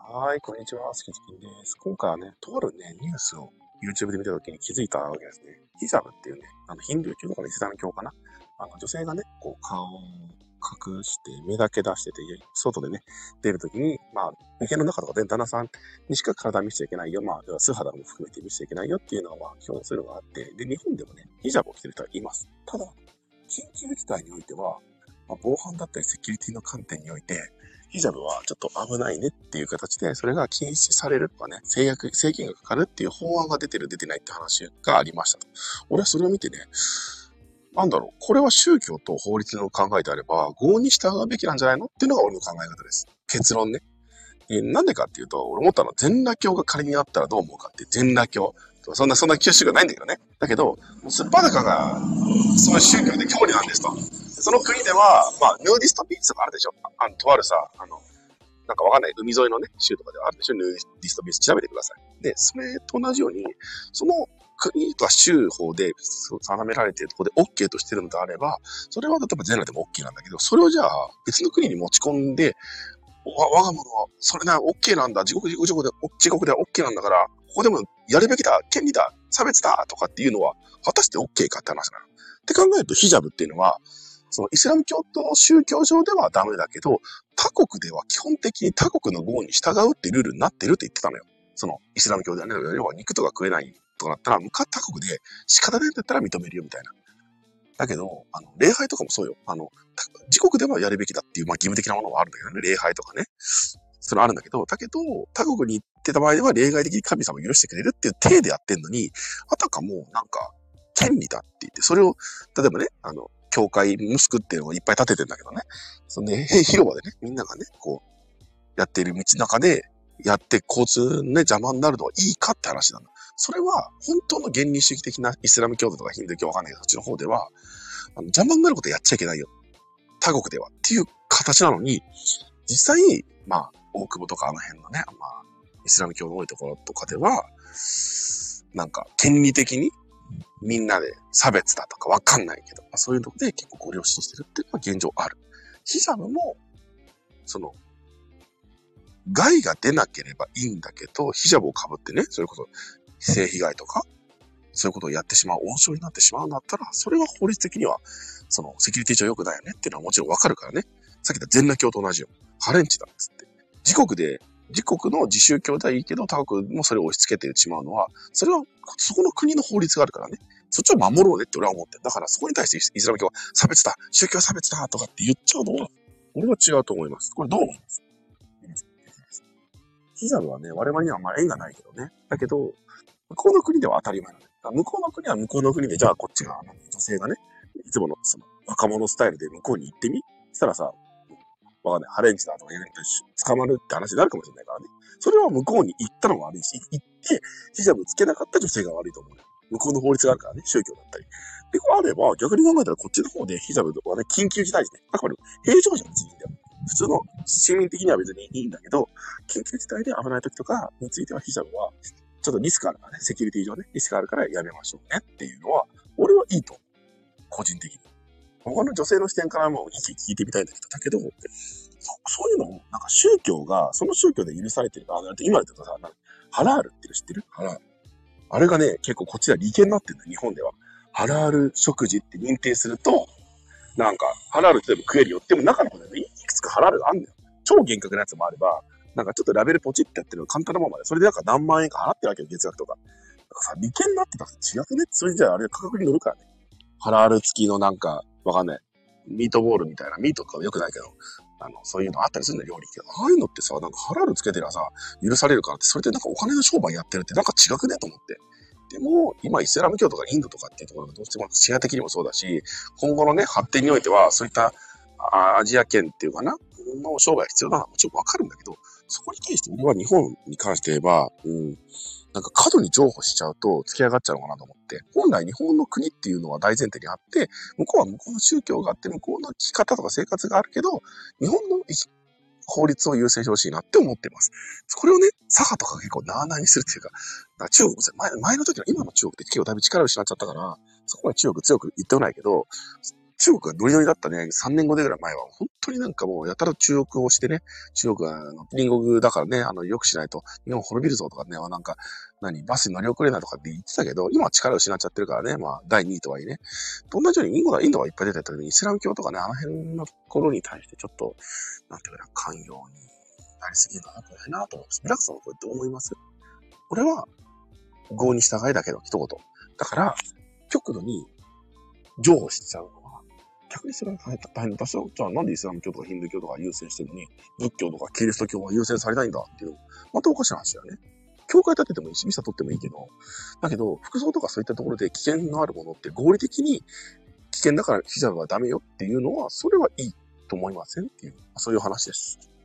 はい、こんにちは。すきちきんです。今回はね、とあるね、ニュースを YouTube で見たときに気づいたわけですね。ヒジャブっていうね、ヒンドゥー教とかのイスラム教かな。女性がね、こう、顔を隠して、目だけ出してて、外でね、出るときに、家の中とかで旦那さんにしか体見せちゃいけないよ。素肌も含めて見せちゃいけないよっていうのは、そういうのがあって、で、日本でもね、ヒジャブを着てる人はいます。ただ、緊急事態においては、防犯だったりセキュリティの観点において、ヒジャブはちょっと危ないねっていう形で、それが禁止されるとかね、制限がかかるっていう法案が出てる出てないって話がありましたと。俺はそれを見てね、これは宗教と法律の考えであれば、合に従うべきなんじゃないのっていうのが俺の考え方です。結論ね。なんでかっていうと、俺思ったのは全裸教が仮にあったらどう思うかって、全裸教。そんな教宗がないんだけどね。だけど、すっぱだかが、その宗教で教理なんですと。その国では、ヌーディストビーチとかあるでしょ。とあるさ、なんかわかんない、海沿いのね、州とかではあるでしょ、ヌーディストビーチ調べてください。で、それと同じように、その国とか州法で定められているところで OK としているのであれば、それは例えば全裸でも OK なんだけど、それをじゃあ別の国に持ち込んで、我が物は、それな、OK なんだ、地獄では OK なんだから、ここでもやるべきだ、権利だ、差別だ、とかっていうのは、果たして OK かって話なの。って考えると、ヒジャブっていうのは、そのイスラム教と宗教上ではダメだけど、他国では基本的に他国の号に従うってルールになってるって言ってたのよ。そのイスラム教ではね、要は肉とか食えないとかだったら、他国で仕方ないんだったら認めるよみたいな。だけど、礼拝とかもそうよ。自国ではやるべきだっていう、義務的なものはあるんだけどね、礼拝とかね。それあるんだけど、他国に行ってた場合では例外的に神様を許してくれるっていう体でやってんのに、あたかも権利だって言って、それを、例えばね、教会、ムスクっていうのをいっぱい建ててんだけどね。そんで、広場でね、みんながね、こう、やっている道中で、やって交通ね、邪魔になるのはいいかって話なの。それは、本当の原理主義的なイスラム教徒とかヒンドゥー教わかんないけど、そっちの方では、邪魔になることやっちゃいけないよ。他国では。っていう形なのに、実際、大久保とかあの辺のね、イスラム教の多いところとかでは、権利的にみんなで差別だとかわかんないけど、そういうとこで結構ご了承してるっていうのが現状ある。ヒジャブも、害が出なければいいんだけど、ヒジャブを被ってね、それこそ性被害とか、そういうことをやってしまう、温床になってしまうんだったら、それは法律的には、セキュリティ上良くないよねっていうのはもちろんわかるからね。さっき言った全裸教と同じよ。ハレンチだっつって。自国の自宗教ではいいけど、他国もそれを押し付けてしまうのは、それは、そこの国の法律があるからね。そっちを守ろうねって俺は思ってる。だからそこに対してイスラム教は差別だ、宗教差別だとかって言っちゃうのは、俺は違うと思います。これどう思います？ヒジャブはね、我々には縁がないけどね。だけど、向こうの国では当たり前なの。向こうの国は向こうの国で、じゃあこっちが、女性がね、いつもの若者スタイルで向こうに行ってみしたらさ、わかんない。ハレンチだとか言われて捕まるって話になるかもしれないからね。それは向こうに行ったのも悪いし、行って、ヒジャブつけなかった女性が悪いと思うよ。向こうの法律があるからね、宗教だったり。で、こうあれば、逆に考えたらこっちの方でヒジャブはね、緊急事態時ね。あくまで平常時は別にいいんだよ。普通の市民的には別にいいんだけど、緊急事態で危ない時とかについてはヒジャブは、ちょっとリスクあるからね、セキュリティ上ね、リスクあるからやめましょうねっていうのは、俺はいいと思う。個人的に。他の女性の視点からも意見聞いてみたいんだけど、そういうのを、宗教が、その宗教で許されてる。今で言うとさ、ハラールって知ってる？ハラール。あれがね、結構こっちでは利権になってるんだよ、日本では。ハラール食事って認定すると、ハラールって食えるよ。でも中の方でね、いくつかハラールがあるんだよ。超厳格なやつもあれば、ちょっとラベルポチってやってるの簡単なままで、それで何万円か払ってるわけよ、月額とか。さ、利権になってたら違くね？それじゃああれ価格に乗るからね。ハラール付きのわかんない。ミートボールみたいな、ミートとかは良くないけど、そういうのあったりするんだよ、料理系。ああいうのってさ、ハラールつけてりゃさ、許されるからって、それでお金の商売やってるって違くねと思って。でも、今イスラム教とかインドとかっていうところがどうしてもシェア的にもそうだし、今後のね、発展においては、そういったアジア圏っていうかな、の商売が必要なのはもちろんわかるんだけど、そこに対して俺は日本に関して言えば、過度に譲歩しちゃうと突き上がっちゃうのかなと思って、本来日本の国っていうのは大前提にあって、向こうは向こうの宗教があって、向こうの生き方とか生活があるけど、日本の法律を優先してほしいなって思っています。これをね、左派とかが結構なあなあにするっていうか、中国も前の時の今の中国って結構だいぶ力を失っちゃったから、そこまで中国強く言ってこないけど、 中国がノリノリだったね、3年後ぐらい前は、本当になんかもう、やたら中国をしてね、中国は隣国だからね、良くしないと、日本滅びるぞとかね、なんか、バスに乗り遅れないとかって言ってたけど、今は力を失っちゃってるからね、第2位とはいえね。と同じようにインドがいっぱい出てた時に、イスラム教とかね、あの辺のところに対してちょっと、なんていうかな、寛容になりすぎるのは良くないなと思います。皆さんはこれどう思います？俺は、合に従いだけど、一言。だから、極度に譲歩しちゃうのは、逆にそれが大変だ。私は、じゃあなんでイスラム教とかヒンドゥー教とか優先してるのに、仏教とかキリスト教は優先されないんだっていうのまたおかしな話だよね。教会立ててもいいし、ミサ取ってもいいけど、だけど、服装とかそういったところで危険のあるものって合理的に危険だからヒジャブはダメよっていうのは、それはいいと思いませんっていう、そういう話です。